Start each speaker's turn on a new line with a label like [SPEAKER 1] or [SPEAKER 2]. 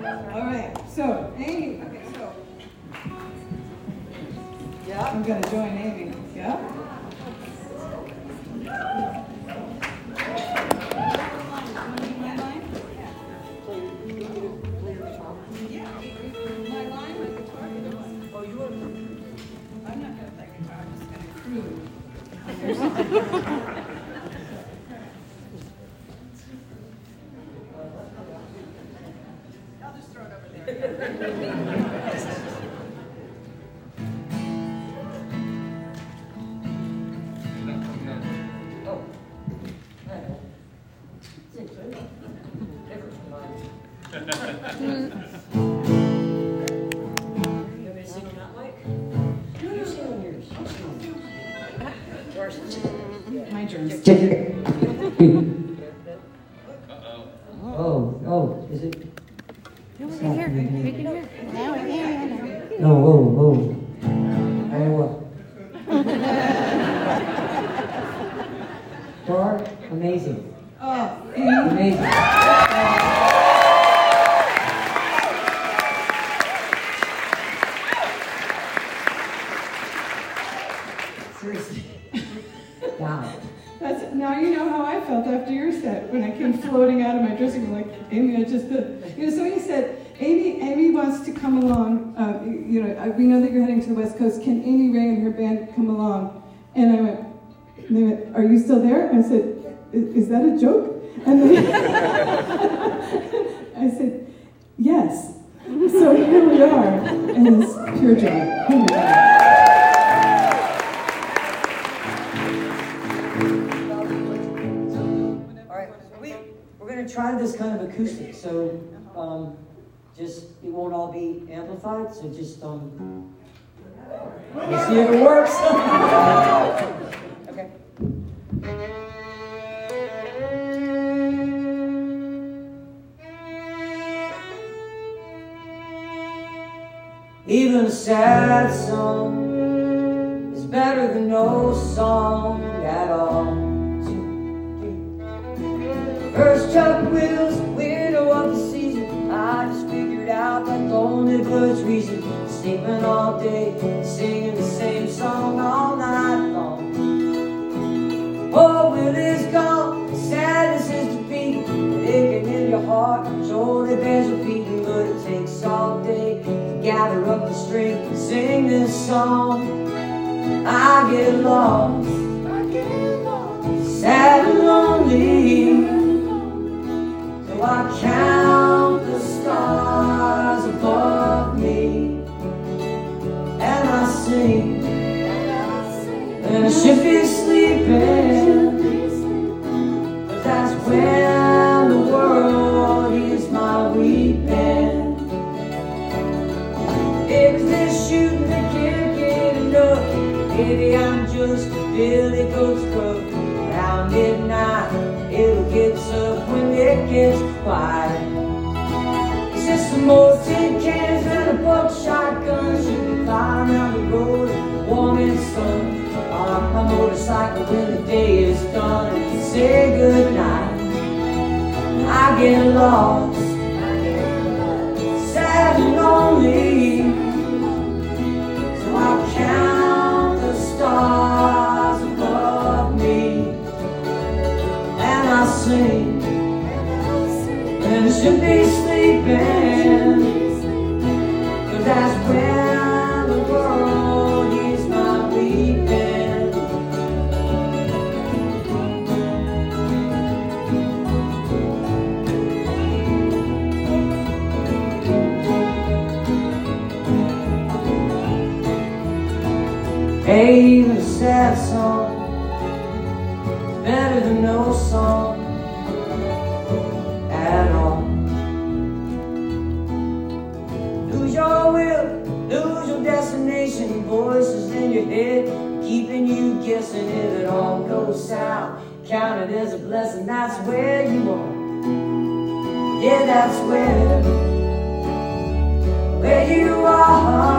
[SPEAKER 1] All right, so Amy, okay, so. Yeah, I'm going to join Amy, yeah?
[SPEAKER 2] I'll just throw it over there.
[SPEAKER 1] My germs.
[SPEAKER 3] Oh, is it?
[SPEAKER 4] No, we can hear. We can hear. Now we can.
[SPEAKER 3] No, whoa. Hey, what? Dark, amazing.
[SPEAKER 1] Oh,
[SPEAKER 3] Amazing. Seriously. Wow.
[SPEAKER 1] Now you know how I felt after your set when I came floating out of my dressing room like, Amy, I just did. So you said, Amy wants to come along. We know that you're heading to the West Coast. Can Amy Ray and her band come along? And they went, are you still there? I said, is that a joke? And then I said, yes. So here we are, and it's pure joy. Here we are.
[SPEAKER 3] We're going to try this kind of acoustic, so just it won't all be amplified, so just we'll see if it works. Okay. Even a sad song is better than no song at all. First Chuck Wills, window of the season. I just figured out that lonely bird's reason. Sleeping all day, singing the same song all night long. Oh, Will is gone, sadness is defeat. Aching in your heart, shoulder bears repeating. But it takes all day to gather up the strength and sing this song. I get lost, sad and lonely. So I count the stars above me, and I sing, and I should be sleeping, but that's when the world is my weeping. If they're shooting, they can't get enough. Maybe I'm just a Billy Goat's crook. Around midnight, it'll get up when it gets quiet. It's just some more tin cans and a buckshot gun. Should be flying down the road, warm in the sun. On my motorcycle when the day is done. Say goodnight. I get lost, sad and lonely. So I count the stars above me, and I sing, and I should be sleeping, but that's when the world is not weeping. Hey, even a sad song is better than no song at all. Lose your will, lose your destination. Voices in your head keeping you guessing. If it all goes south, count it as a blessing. That's where you are. Yeah, that's where you are.